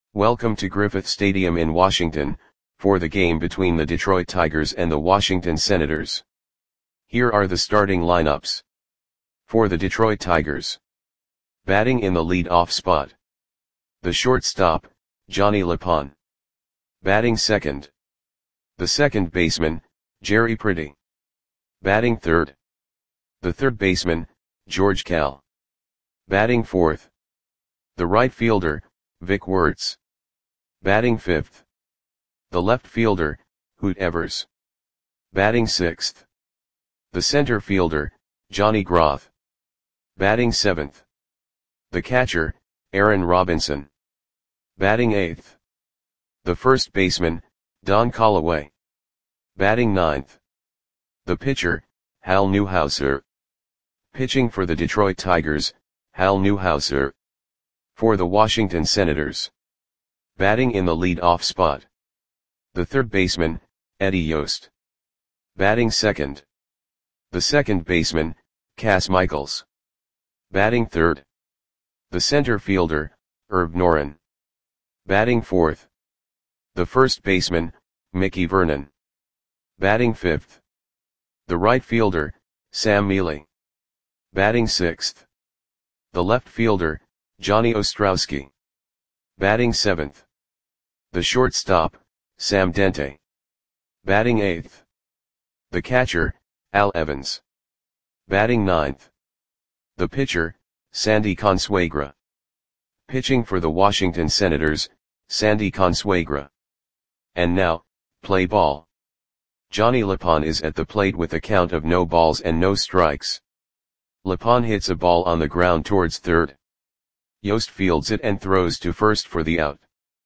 Welcome to Griffith Stadium in Washington, for the game between the Detroit Tigers and the Washington Senators. Here are the starting lineups. For the Detroit Tigers. Batting in the lead-off spot. The shortstop, Johnny LePon. Batting second. The second baseman, Jerry Pretty. Batting third. The third baseman, George Kell. Batting fourth. The right fielder, Vic Wertz. Batting fifth. The left fielder, Hoot Evers. Batting sixth. The center fielder, Johnny Groth. Batting seventh. The catcher, Aaron Robinson. Batting eighth. The first baseman, Don Callaway. Batting ninth. The pitcher, Hal Newhouser. Pitching for the Detroit Tigers, Hal Newhouser. For the Washington Senators. Batting in the lead-off spot. The third baseman, Eddie Yost. Batting second. The second baseman, Cas Michaels. Batting third. The center fielder, Herb Noren. Batting fourth. The first baseman, Mickey Vernon. Batting fifth. The right fielder, Sam Mealy. Batting sixth. The left fielder, Johnny Ostrowski. Batting seventh. The shortstop, Sam Dente. Batting eighth. The catcher, Al Evans. Batting ninth. The pitcher, Sandy Consuegra. Pitching for the Washington Senators, Sandy Consuegra. And now, play ball. Johnny LePon is at the plate with a count of no balls and no strikes. LePon hits a ball on the ground towards third. Yost fields it and throws to first for the out.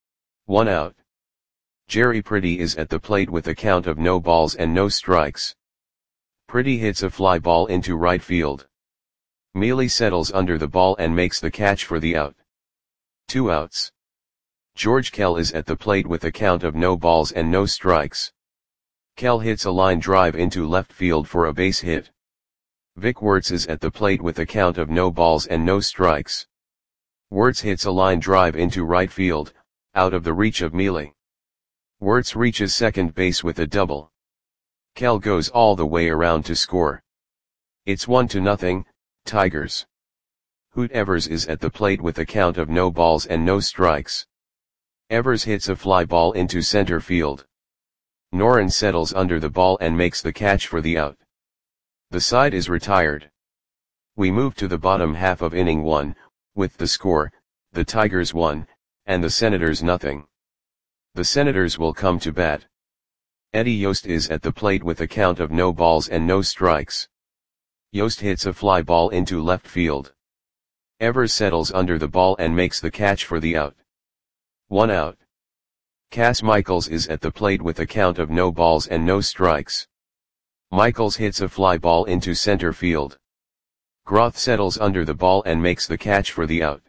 1 out. Jerry Pretty is at the plate with a count of no balls and no strikes. Pretty hits a fly ball into right field. Mealy settles under the ball and makes the catch for the out. 2 outs. George Kell is at the plate with a count of no balls and no strikes. Kell hits a line drive into left field for a base hit. Vic Wertz is at the plate with a count of no balls and no strikes. Wertz hits a line drive into right field, out of the reach of Mealy. Wertz reaches second base with a double. Kell goes all the way around to score. It's 1-0, Tigers. Hoot Evers is at the plate with a count of no balls and no strikes. Evers hits a fly ball into center field. Noren settles under the ball and makes the catch for the out. The side is retired. We move to the bottom half of inning 1, with the score, the Tigers 1, and the Senators 0. The Senators will come to bat. Eddie Yost is at the plate with a count of no balls and no strikes. Yost hits a fly ball into left field. Evers settles under the ball and makes the catch for the out. 1 out. Cas Michaels is at the plate with a count of no balls and no strikes. Michaels hits a fly ball into center field. Groth settles under the ball and makes the catch for the out.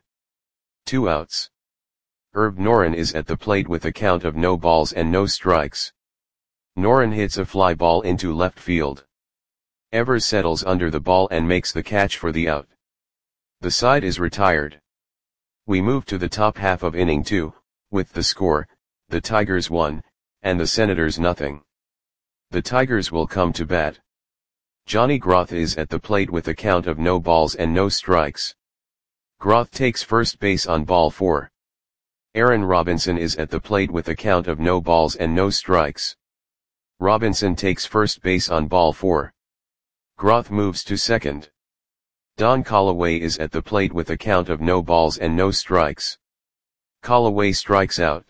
2 outs. Herb Noren is at the plate with a count of no balls and no strikes. Noren hits a fly ball into left field. Evers settles under the ball and makes the catch for the out. The side is retired. We move to the top half of inning 2, with the score, the Tigers 1, and the Senators 0. The Tigers will come to bat. Johnny Groth is at the plate with a count of no balls and no strikes. Groth takes first base on ball 4. Aaron Robinson is at the plate with a count of no balls and no strikes. Robinson takes first base on ball 4. Groth moves to second. Don Callaway is at the plate with a count of no balls and no strikes. Callaway strikes out.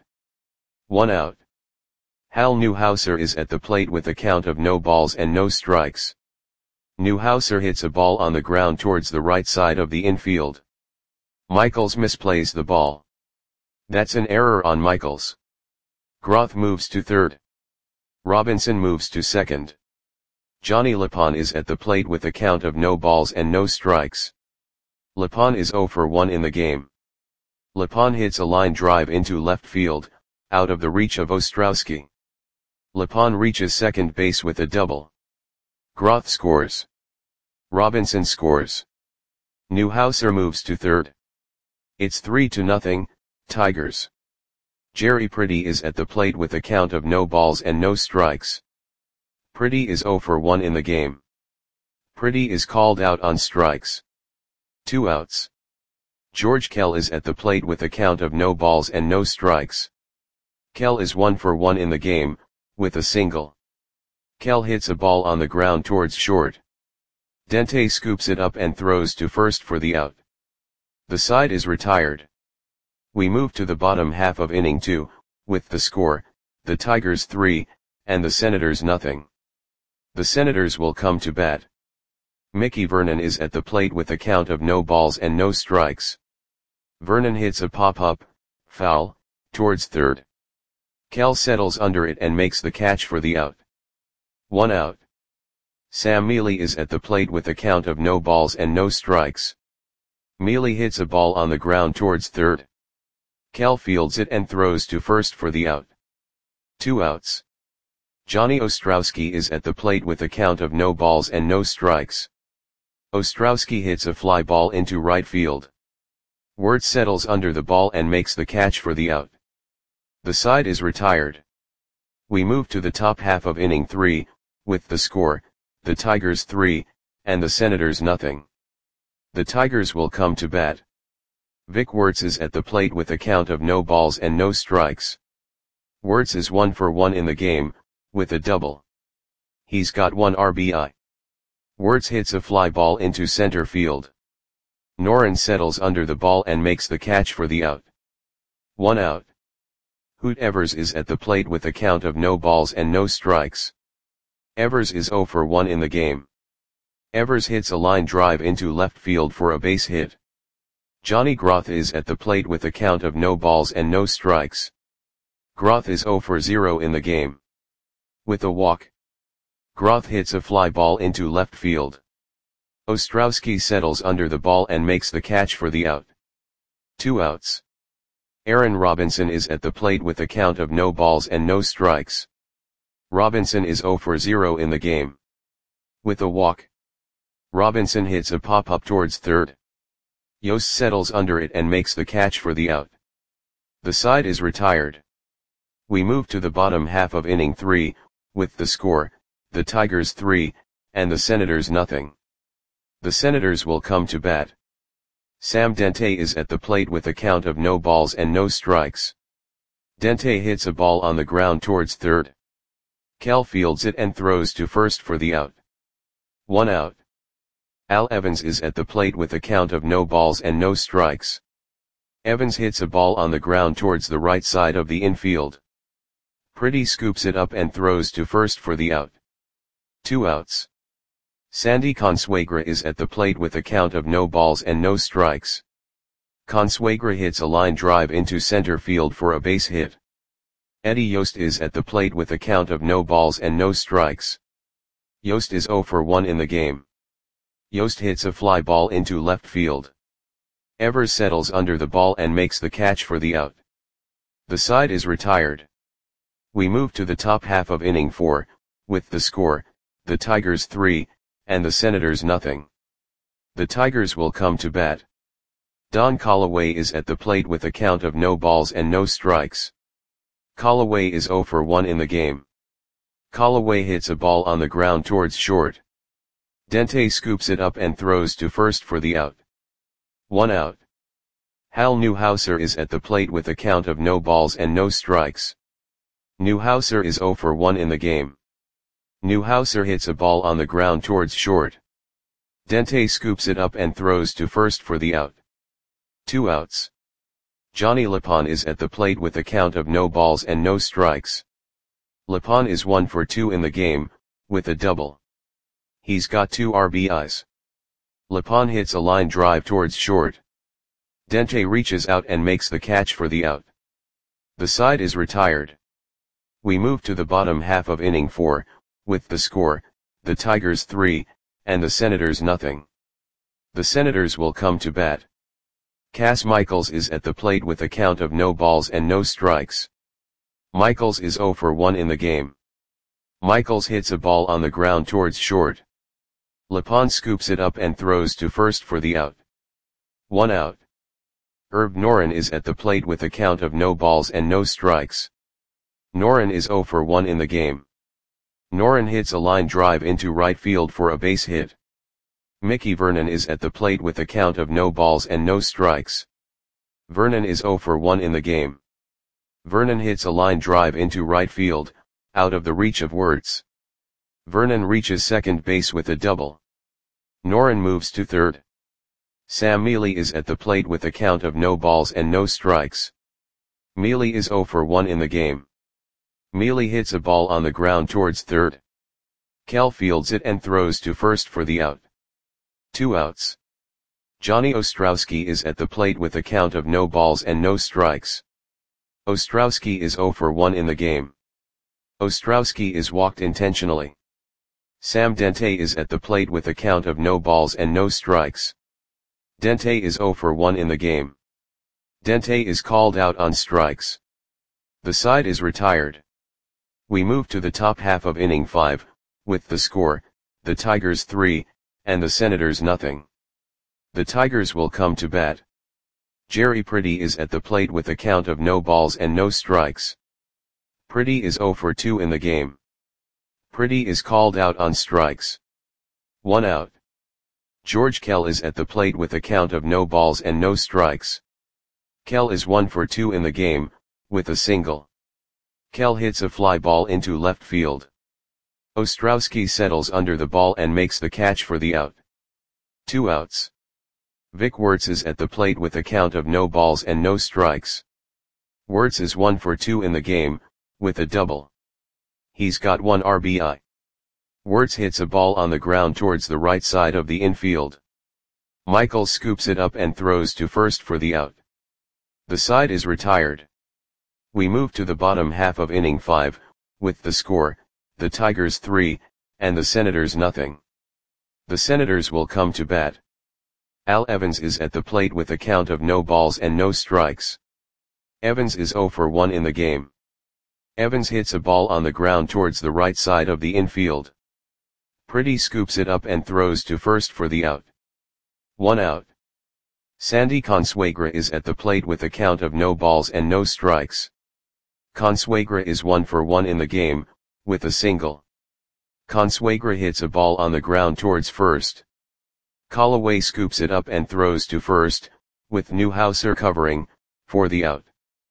1 out. Hal Newhouser is at the plate with a count of no balls and no strikes. Newhouser hits a ball on the ground towards the right side of the infield. Michaels misplays the ball. That's an error on Michaels. Groth moves to third. Robinson moves to second. Johnny LePon is at the plate with a count of no balls and no strikes. LePon is 0 for 1 in the game. LePon hits a line drive into left field, out of the reach of Ostrowski. LePon reaches second base with a double. Groth scores. Robinson scores. Newhouser moves to third. It's 3-0, Tigers. Jerry Pretty is at the plate with a count of no balls and no strikes. Pretty is 0 for 1 in the game. Pretty is called out on strikes. 2 outs. George Kell is at the plate with a count of no balls and no strikes. Kell is 1 for 1 in the game, with a single. Kell hits a ball on the ground towards short. Dente scoops it up and throws to first for the out. The side is retired. We move to the bottom half of inning 2, with the score, the Tigers 3, and the Senators nothing. The Senators will come to bat. Mickey Vernon is at the plate with a count of no balls and no strikes. Vernon hits a pop-up, foul, towards third. Kell settles under it and makes the catch for the out. 1 out. Sam Mealy is at the plate with a count of no balls and no strikes. Mealy hits a ball on the ground towards third. Kell fields it and throws to first for the out. 2 outs. Johnny Ostrowski is at the plate with a count of no balls and no strikes. Ostrowski hits a fly ball into right field. Wirtz settles under the ball and makes the catch for the out. The side is retired. We move to the top half of inning 3, with the score, the Tigers 3, and the Senators nothing. The Tigers will come to bat. Vic Wirtz is at the plate with a count of no balls and no strikes. Wirtz is 1 for 1 in the game, with a double. He's got 1 RBI. Wirtz hits a fly ball into center field. Noren settles under the ball and makes the catch for the out. 1 out. Hoot Evers is at the plate with a count of no balls and no strikes. Evers is 0 for 1 in the game. Evers hits a line drive into left field for a base hit. Johnny Groth is at the plate with a count of no balls and no strikes. Groth is 0 for 0 in the game. With a walk. Groth hits a fly ball into left field. Ostrowski settles under the ball and makes the catch for the out. 2 outs. Aaron Robinson is at the plate with a count of no balls and no strikes. Robinson is 0 for 0 in the game. With a walk. Robinson hits a pop-up towards third. Yost settles under it and makes the catch for the out. The side is retired. We move to the bottom half of inning 3, with the score, the Tigers 3, and the Senators nothing. The Senators will come to bat. Sam Dente is at the plate with a count of no balls and no strikes. Dente hits a ball on the ground towards third. Kell fields it and throws to first for the out. 1 out. Al Evans is at the plate with a count of no balls and no strikes. Evans hits a ball on the ground towards the right side of the infield. Pretty scoops it up and throws to first for the out. 2 outs. Sandy Consuegra is at the plate with a count of no balls and no strikes. Consuegra hits a line drive into center field for a base hit. Eddie Yost is at the plate with a count of no balls and no strikes. Yost is 0 for 1 in the game. Yost hits a fly ball into left field. Evers settles under the ball and makes the catch for the out. The side is retired. We move to the top half of inning 4, with the score, the Tigers 3, and the Senators nothing. The Tigers will come to bat. Don Callaway is at the plate with a count of no balls and no strikes. Callaway is 0 for 1 in the game. Callaway hits a ball on the ground towards short. Dente scoops it up and throws to first for the out. 1 out. Hal Newhouser is at the plate with a count of no balls and no strikes. Newhouser is 0 for 1 in the game. Newhouser hits a ball on the ground towards short. Dente scoops it up and throws to first for the out. 2 outs. Johnny Lapon is at the plate with a count of no balls and no strikes. Lapon is 1 for 2 in the game, with a double. He's got 2 RBIs. Lapon hits a line drive towards short. Dente reaches out and makes the catch for the out. The side is retired. We move to the bottom half of inning 4, with the score, the Tigers 3, and the Senators nothing. The Senators will come to bat. Cass Michaels is at the plate with a count of no balls and no strikes. Michaels is 0 for 1 in the game. Michaels hits a ball on the ground towards short. Lapon scoops it up and throws to first for the out. 1 out. Herb Noren is at the plate with a count of no balls and no strikes. Noren is 0 for 1 in the game. Noren hits a line drive into right field for a base hit. Mickey Vernon is at the plate with a count of no balls and no strikes. Vernon is 0 for 1 in the game. Vernon hits a line drive into right field, out of the reach of Wertz. Vernon reaches second base with a double. Noren moves to third. Sam Mealy is at the plate with a count of no balls and no strikes. Mealy is 0 for 1 in the game. Mealy hits a ball on the ground towards third. Kell fields it and throws to first for the out. 2 outs. Johnny Ostrowski is at the plate with a count of no balls and no strikes. Ostrowski is 0 for 1 in the game. Ostrowski is walked intentionally. Sam Dente is at the plate with a count of no balls and no strikes. Dente is 0 for 1 in the game. Dente is called out on strikes. The side is retired. We move to the top half of inning 5, with the score, the Tigers 3, and the Senators nothing. The Tigers will come to bat. Jerry Pretty is at the plate with a count of no balls and no strikes. Pretty is 0 for 2 in the game. Pretty is called out on strikes. 1 out. George Kell is at the plate with a count of no balls and no strikes. Kell is 1 for 2 in the game, with a single. Kell hits a fly ball into left field. Ostrowski settles under the ball and makes the catch for the out. 2 outs. Vic Wertz is at the plate with a count of no balls and no strikes. Wertz is 1 for 2 in the game, with a double. He's got 1 RBI. Wertz hits a ball on the ground towards the right side of the infield. Michael scoops it up and throws to first for the out. The side is retired. We move to the bottom half of inning 5, with the score, the Tigers 3, and the Senators nothing. The Senators will come to bat. Al Evans is at the plate with a count of no balls and no strikes. Evans is 0 for 1 in the game. Evans hits a ball on the ground towards the right side of the infield. Pretty scoops it up and throws to first for the out. 1 out. Sandy Consuegra is at the plate with a count of no balls and no strikes. Consuegra is 1 for 1 in the game, with a single. Consuegra hits a ball on the ground towards first. Callaway scoops it up and throws to first, with Newhouser covering, for the out.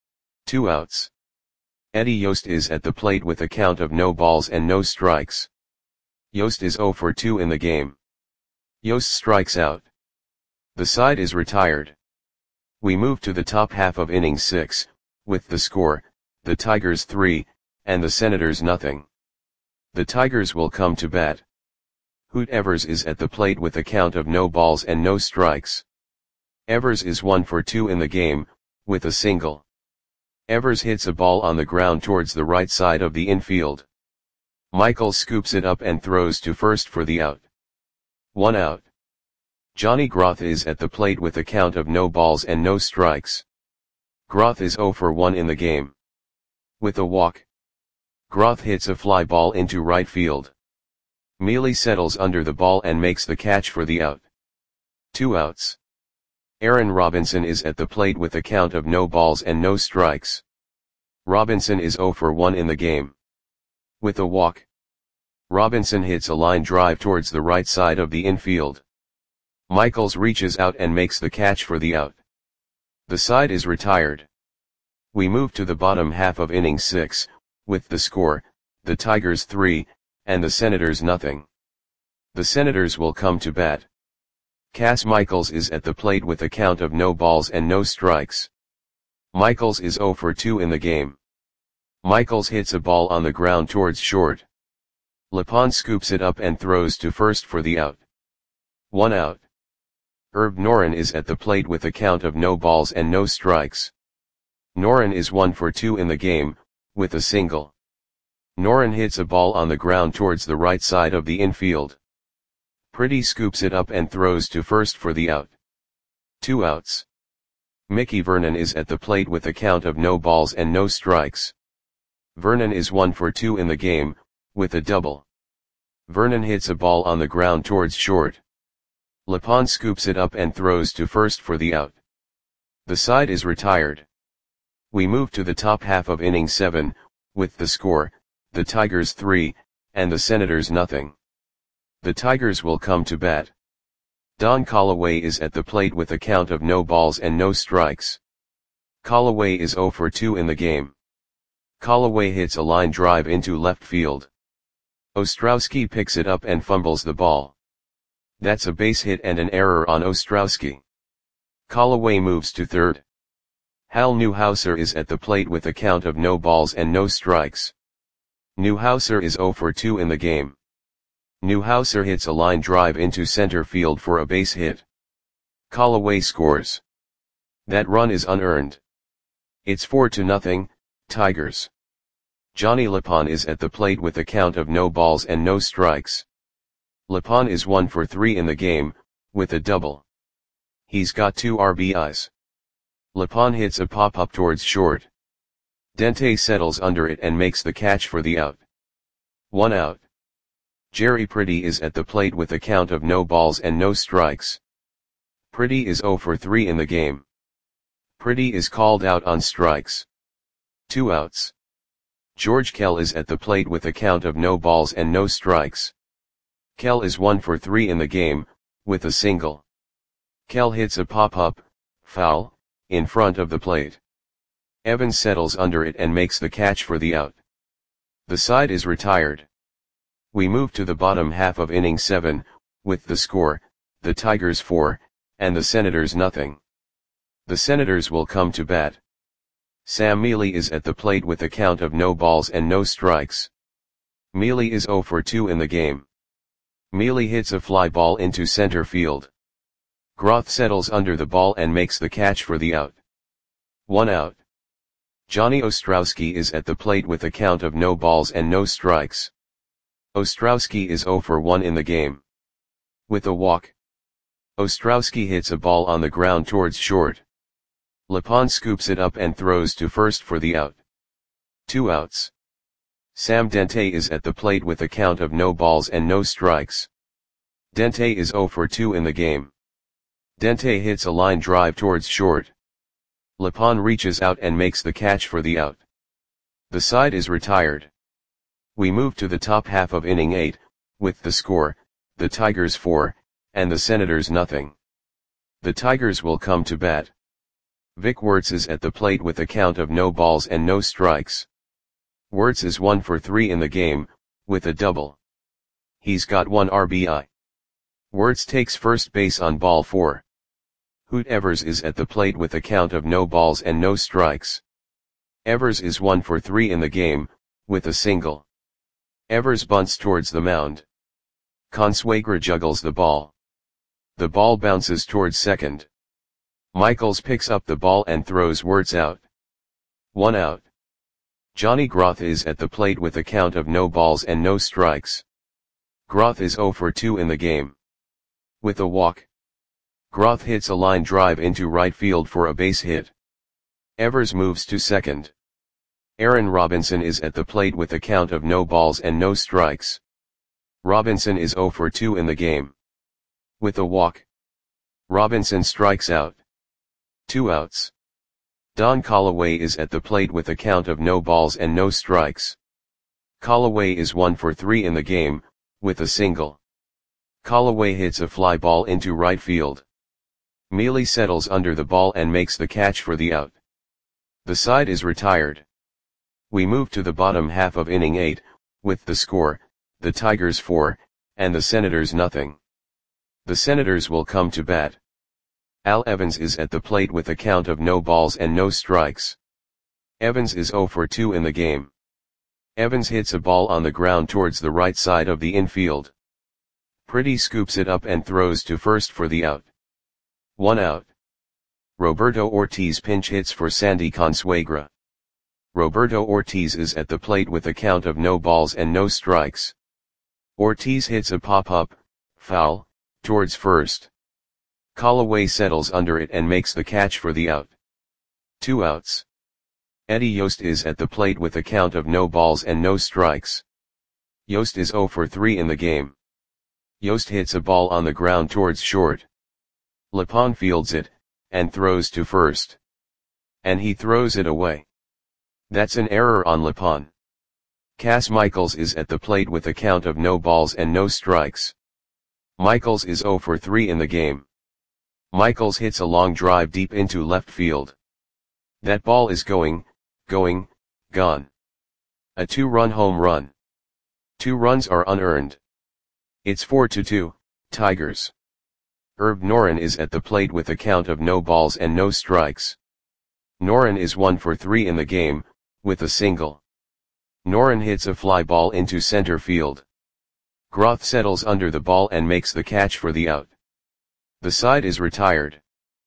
2 outs. Eddie Yost is at the plate with a count of no balls and no strikes. Yost is 0 for 2 in the game. Yost strikes out. The side is retired. We move to the top half of inning 6, with the score, the Tigers 3, and the Senators nothing. The Tigers will come to bat. Hoot Evers is at the plate with a count of no balls and no strikes. Evers is 1 for 2 in the game, with a single. Evers hits a ball on the ground towards the right side of the infield. Michael scoops it up and throws to first for the out. 1 out. Johnny Groth is at the plate with a count of no balls and no strikes. Groth is 0 for 1 in the game. With a walk. Groth hits a fly ball into right field. Mealy settles under the ball and makes the catch for the out. 2 outs. Aaron Robinson is at the plate with a count of no balls and no strikes. Robinson is 0 for 1 in the game. With a walk. Robinson hits a line drive towards the right side of the infield. Michaels reaches out and makes the catch for the out. The side is retired. We move to the bottom half of inning 6, with the score, the Tigers 3, and the Senators nothing. The Senators will come to bat. Cass Michaels is at the plate with a count of no balls and no strikes. Michaels is 0 for 2 in the game. Michaels hits a ball on the ground towards short. Lepond scoops it up and throws to first for the out. 1 out. Herb Noren is at the plate with a count of no balls and no strikes. Noren is 1 for 2 in the game, with a single. Noren hits a ball on the ground towards the right side of the infield. Pretty scoops it up and throws to first for the out. 2 outs. Mickey Vernon is at the plate with a count of no balls and no strikes. Vernon is 1 for 2 in the game, with a double. Vernon hits a ball on the ground towards short. Lepond scoops it up and throws to first for the out. The side is retired. We move to the top half of inning 7, with the score, the Tigers 3, and the Senators nothing. The Tigers will come to bat. Don Callaway is at the plate with a count of no balls and no strikes. Callaway is 0 for 2 in the game. Callaway hits a line drive into left field. Ostrowski picks it up and fumbles the ball. That's a base hit and an error on Ostrowski. Callaway moves to third. Hal Newhouser is at the plate with a count of no balls and no strikes. Newhouser is 0 for 2 in the game. Newhouser hits a line drive into center field for a base hit. Callaway scores. That run is unearned. It's 4-0, Tigers. Johnny Lapon is at the plate with a count of no balls and no strikes. Lapon is 1 for 3 in the game, with a double. He's got 2 RBIs. Lapon hits a pop-up towards short. Dente settles under it and makes the catch for the out. 1 out. Jerry Pretty is at the plate with a count of no balls and no strikes. Pretty is 0 for 3 in the game. Pretty is called out on strikes. 2 outs. George Kell is at the plate with a count of no balls and no strikes. Kell is 1 for 3 in the game, with a single. Kell hits a pop-up, foul, in front of the plate. Evans settles under it and makes the catch for the out. The side is retired. We move to the bottom half of inning 7, with the score, the Tigers 4, and the Senators nothing. The Senators will come to bat. Sam Mealy is at the plate with a count of no balls and no strikes. Mealy is 0 for 2 in the game. Mealy hits a fly ball into center field. Groth settles under the ball and makes the catch for the out. 1 out. Johnny Ostrowski is at the plate with a count of no balls and no strikes. Ostrowski is 0 for 1 in the game. With a walk. Ostrowski hits a ball on the ground towards short. Lapon scoops it up and throws to first for the out. 2 outs. Sam Dente is at the plate with a count of no balls and no strikes. Dente is 0 for 2 in the game. Dente hits a line drive towards short. Lapon reaches out and makes the catch for the out. The side is retired. We move to the top half of inning 8, with the score, the Tigers 4, and the Senators nothing. The Tigers will come to bat. Vic Wertz is at the plate with a count of no balls and no strikes. Wertz is 1 for 3 in the game, with a double. He's got 1 RBI. Wertz takes first base on ball 4. Hoot Evers is at the plate with a count of no balls and no strikes. Evers is 1 for 3 in the game, with a single. Evers bunts towards the mound. Consuegra juggles the ball. The ball bounces towards second. Michaels picks up the ball and throws Wertz out. 1 out. Johnny Groth is at the plate with a count of no balls and no strikes. Groth is 0 for 2 in the game. With a walk. Groth hits a line drive into right field for a base hit. Evers moves to second. Aaron Robinson is at the plate with a count of no balls and no strikes. Robinson is 0 for 2 in the game. With a walk. Robinson strikes out. 2 outs. Don Callaway is at the plate with a count of no balls and no strikes. Callaway is 1 for 3 in the game, with a single. Callaway hits a fly ball into right field. Mealy settles under the ball and makes the catch for the out. The side is retired. We move to the bottom half of inning 8, with the score, the Tigers 4, and the Senators nothing. The Senators will come to bat. Al Evans is at the plate with a count of no balls and no strikes. Evans is 0 for 2 in the game. Evans hits a ball on the ground towards the right side of the infield. Pretty scoops it up and throws to first for the out. 1 out. Roberto Ortiz pinch hits for Sandy Consuegra. Roberto Ortiz is at the plate with a count of no balls and no strikes. Ortiz hits a pop-up, foul, towards first. Callaway settles under it and makes the catch for the out. 2 outs. Eddie Yost is at the plate with a count of no balls and no strikes. Yost is 0 for 3 in the game. Yost hits a ball on the ground towards short. Lapon fields it, and throws to first. And he throws it away. That's an error on Lipan. Cass Michaels is at the plate with a count of no balls and no strikes. Michaels is 0 for 3 in the game. Michaels hits a long drive deep into left field. That ball is gone. A 2-run home run. 2 runs are unearned. It's 4-2, Tigers. Herb Noren is at the plate with a count of no balls and no strikes. Noren is 1 for 3 in the game, with a single. Noren hits a fly ball into center field. Groth settles under the ball and makes the catch for the out. The side is retired.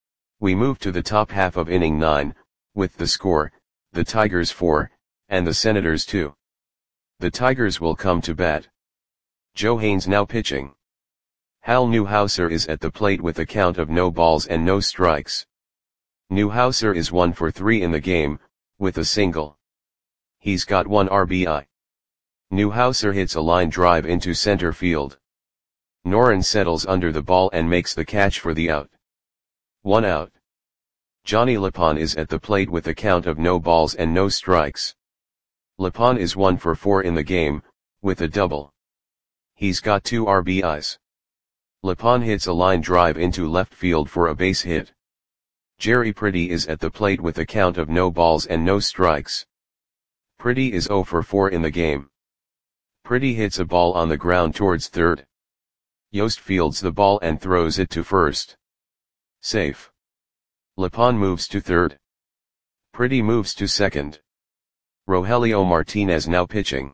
We move to the top half of inning 9, with the score, the Tigers 4, and the Senators 2. The Tigers will come to bat. Joe Haines now pitching. Hal Newhouser is at the plate with a count of no balls and no strikes. Newhouser is 1 for 3 in the game, with a single. He's got 1 RBI. Newhouser hits a line drive into center field. Noren settles under the ball and makes the catch for the out. 1 out. Johnny Lipan is at the plate with a count of no balls and no strikes. Lipan is 1 for 4 in the game, with a double. He's got 2 RBIs. Lipan hits a line drive into left field for a base hit. Jerry Pretty is at the plate with a count of no balls and no strikes. Pretty is 0 for 4 in the game. Pretty hits a ball on the ground towards third. Yost fields the ball and throws it to first. Safe. Lipan moves to third. Pretty moves to second. Rogelio Martinez now pitching.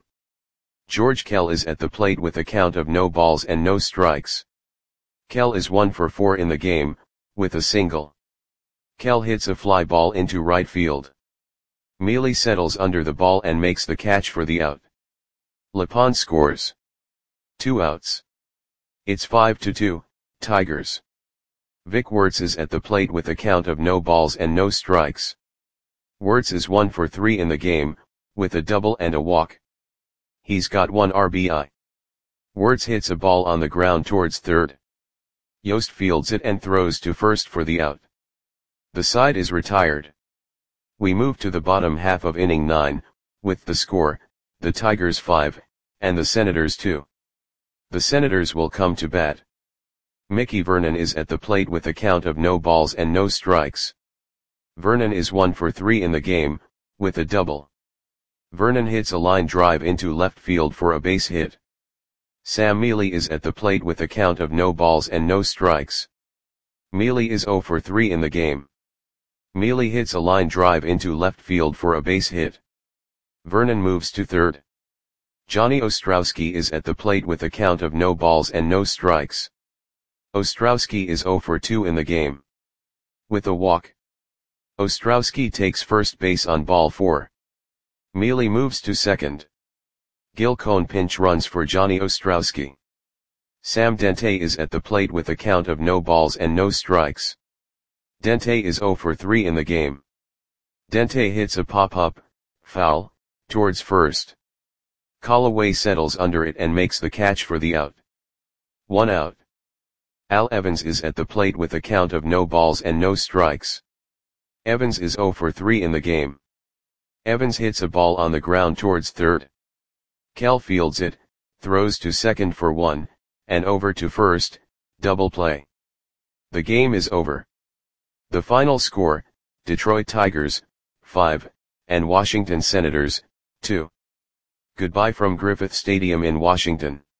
George Kell is at the plate with a count of no balls and no strikes. Kell is 1 for 4 in the game, with a single. Kell hits a fly ball into right field. Mealy settles under the ball and makes the catch for the out. Lipan scores. 2 outs. It's 5-2, Tigers. Vic Wertz is at the plate with a count of no balls and no strikes. Wertz is 1 for 3 in the game, with a double and a walk. He's got 1 RBI. Wertz hits a ball on the ground towards third. Yost fields it and throws to first for the out. The side is retired. We move to the bottom half of inning 9, with the score, the Tigers 5, and the Senators 2. The Senators will come to bat. Mickey Vernon is at the plate with a count of no balls and no strikes. Vernon is 1 for 3 in the game, with a double. Vernon hits a line drive into left field for a base hit. Sam Mealy is at the plate with a count of no balls and no strikes. Mealy is 0 for 3 in the game. Mealy hits a line drive into left field for a base hit. Vernon moves to third. Johnny Ostrowski is at the plate with a count of no balls and no strikes. Ostrowski is 0 for 2 in the game. With a walk. Ostrowski takes first base on ball 4. Mealy moves to second. Gil Cohn pinch runs for Johnny Ostrowski. Sam Dente is at the plate with a count of no balls and no strikes. Dente is 0 for 3 in the game. Dente hits a pop-up, foul, towards first. Callaway settles under it and makes the catch for the out. 1 out. Al Evans is at the plate with a count of no balls and no strikes. Evans is 0 for 3 in the game. Evans hits a ball on the ground towards third. Kell fields it, throws to second for 1, and over to first, double play. The game is over. The final score, Detroit Tigers, 5, and Washington Senators, 2. Goodbye from Griffith Stadium in Washington.